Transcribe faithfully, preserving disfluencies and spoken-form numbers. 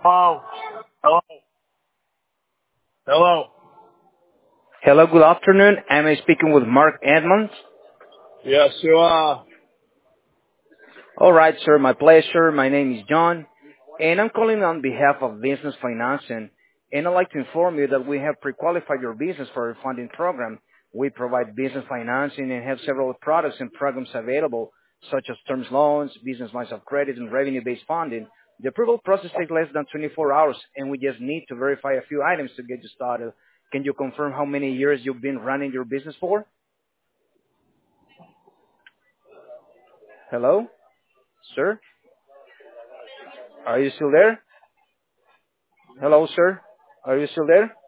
Hello. Hello. Hello. Hello, good afternoon. Am I speaking with Mark Edmonds? Yes, you are. All right, sir. My pleasure. My name is John, and I'm calling on behalf of Business Financing. And I'd like to inform you that we have pre-qualified your business for a funding program. We provide business financing and have several products and programs available, such as terms loans, business lines of credit, and revenue-based funding. The approval process takes less than twenty-four hours, and we just need to verify a few items to get you started. Can you confirm how many years you've been running your business for? Hello, sir? Are you still there? Hello, sir. Are you still there?